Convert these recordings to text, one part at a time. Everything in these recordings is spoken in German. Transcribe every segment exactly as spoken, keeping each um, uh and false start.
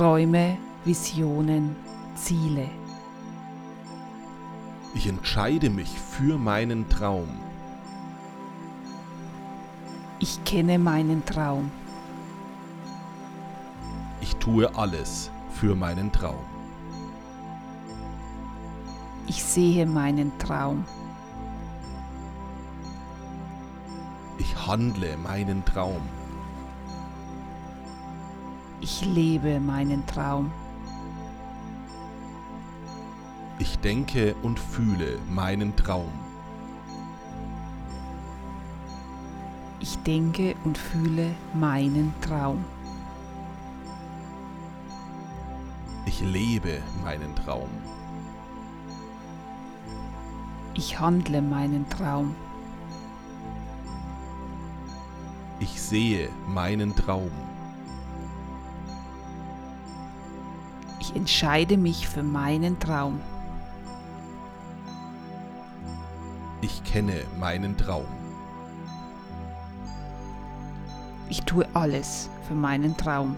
Träume, Visionen, Ziele. Ich entscheide mich für meinen Traum. Ich kenne meinen Traum. Ich tue alles für meinen Traum. Ich sehe meinen Traum. Ich handle meinen Traum. Ich lebe meinen Traum. Ich denke und fühle meinen Traum. Ich denke und fühle meinen Traum. Ich lebe meinen Traum. Ich handle meinen Traum. Ich sehe meinen Traum. Ich entscheide mich für meinen Traum. Ich kenne meinen Traum. Ich tue alles für meinen Traum.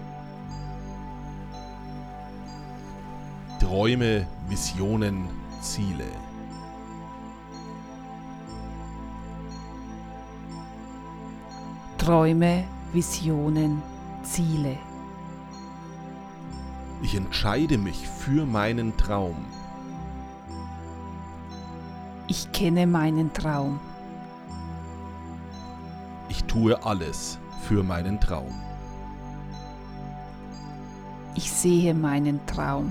Träume, Visionen, Ziele. Träume, Visionen, Ziele. Ich entscheide mich für meinen Traum. Ich kenne meinen Traum. Ich tue alles für meinen Traum. Ich sehe meinen Traum.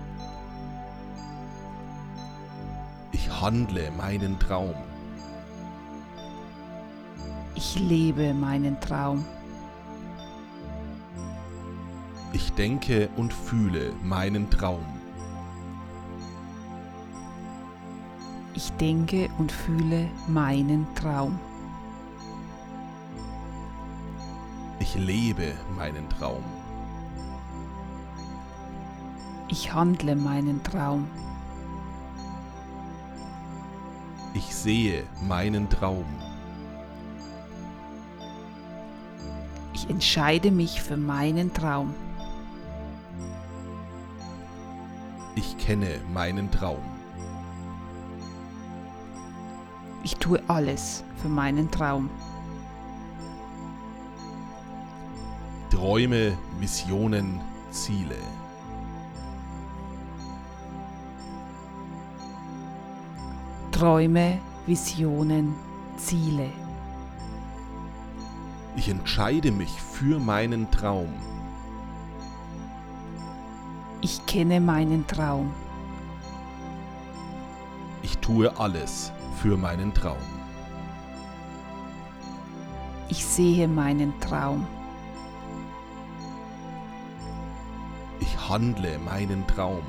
Ich handle meinen Traum. Ich lebe meinen Traum. Ich denke und fühle meinen Traum. Ich denke und fühle meinen Traum. Ich lebe meinen Traum. Ich handle meinen Traum. Ich sehe meinen Traum. Ich entscheide mich für meinen Traum. Ich kenne meinen Traum. Ich tue alles für meinen Traum. Träume, Visionen, Ziele. Träume, Visionen, Ziele. Ich entscheide mich für meinen Traum. Ich kenne meinen Traum. Ich tue alles für meinen Traum. Ich sehe meinen Traum. Ich handle meinen Traum.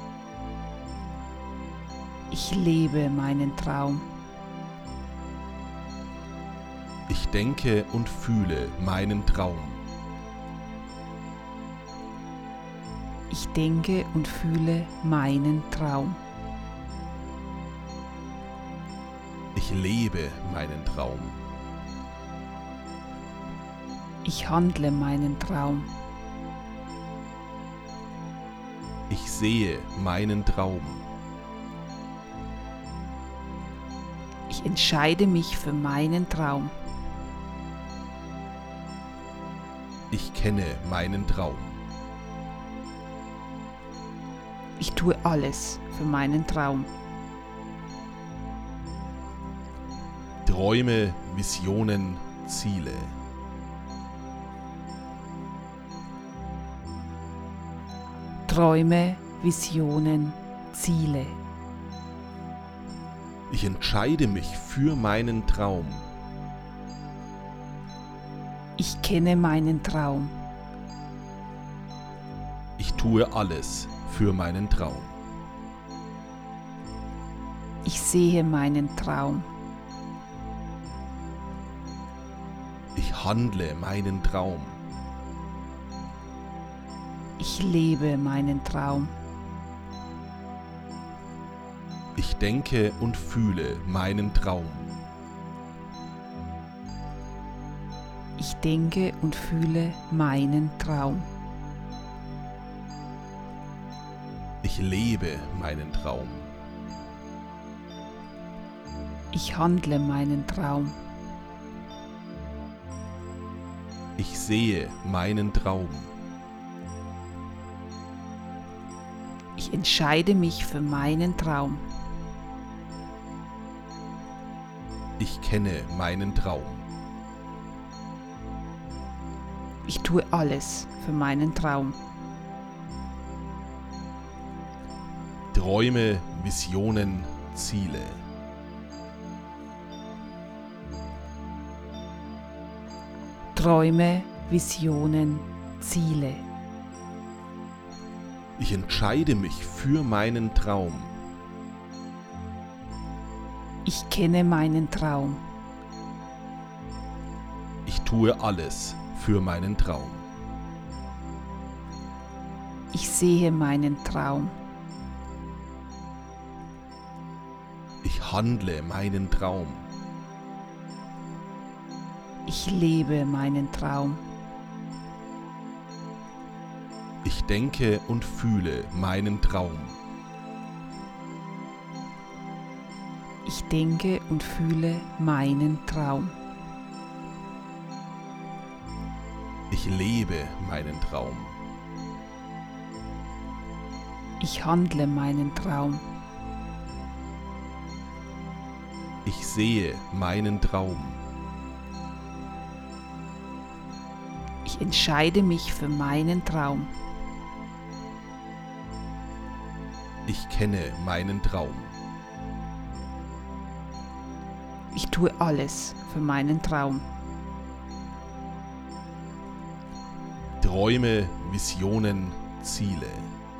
Ich lebe meinen Traum. Ich denke und fühle meinen Traum. Ich denke und fühle meinen Traum. Ich lebe meinen Traum. Ich handle meinen Traum. Ich sehe meinen Traum. Ich entscheide mich für meinen Traum. Ich kenne meinen Traum. Ich tue alles für meinen Traum. Träume, Visionen, Ziele. Träume, Visionen, Ziele. Ich entscheide mich für meinen Traum. Ich kenne meinen Traum. Ich tue alles für meinen Traum. Ich sehe meinen Traum. Ich handle meinen Traum. Ich lebe meinen Traum. Ich denke und fühle meinen Traum. Ich denke und fühle meinen Traum. Ich lebe meinen Traum. Ich handle meinen Traum. Ich sehe meinen Traum. Ich entscheide mich für meinen Traum. Ich kenne meinen Traum. Ich tue alles für meinen Traum. Träume, Visionen, Ziele. Träume, Visionen, Ziele. Ich entscheide mich für meinen Traum. Ich kenne meinen Traum. Ich tue alles für meinen Traum. Ich sehe meinen Traum. Ich handle meinen Traum. Ich lebe meinen Traum. Ich denke und fühle meinen Traum. Ich denke und fühle meinen Traum. Ich lebe meinen Traum. Ich handle meinen Traum. Ich sehe meinen Traum. Ich entscheide mich für meinen Traum. Ich kenne meinen Traum. Ich tue alles für meinen Traum. Träume, Visionen, Ziele.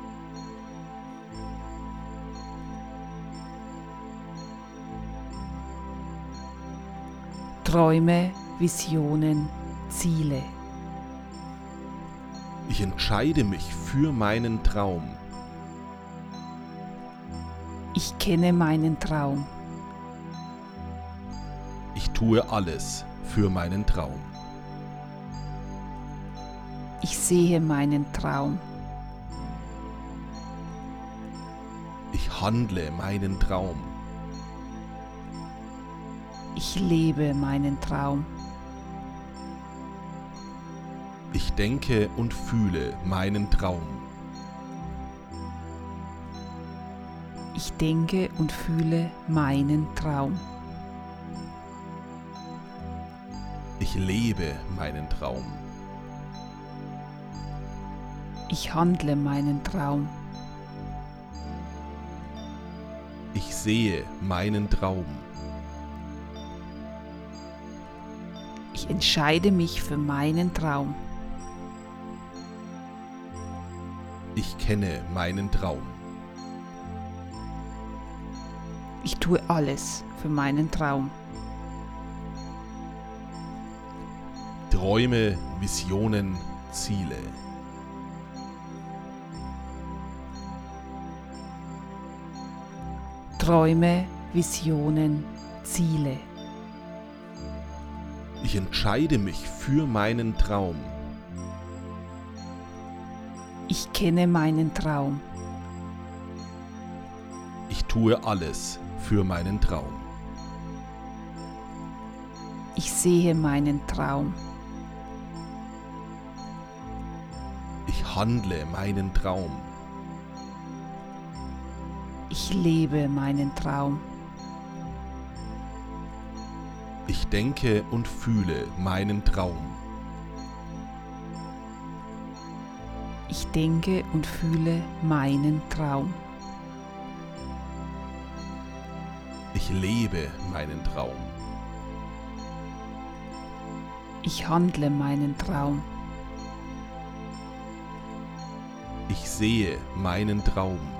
Träume, Visionen, Ziele. Ich entscheide mich für meinen Traum. Ich kenne meinen Traum. Ich tue alles für meinen Traum. Ich sehe meinen Traum. Ich handle meinen Traum. Ich lebe meinen Traum. Ich denke und fühle meinen Traum. Ich denke und fühle meinen Traum. Ich lebe meinen Traum. Ich handle meinen Traum. Ich sehe meinen Traum. Ich entscheide mich für meinen Traum. Ich kenne meinen Traum. Ich tue alles für meinen Traum. Träume, Visionen, Ziele. Träume, Visionen, Ziele. Ich entscheide mich für meinen Traum. Ich kenne meinen Traum. Ich tue alles für meinen Traum. Ich sehe meinen Traum. Ich handle meinen Traum. Ich lebe meinen Traum. Ich denke und fühle meinen Traum. Ich denke und fühle meinen Traum. Ich lebe meinen Traum. Ich handle meinen Traum. Ich sehe meinen Traum.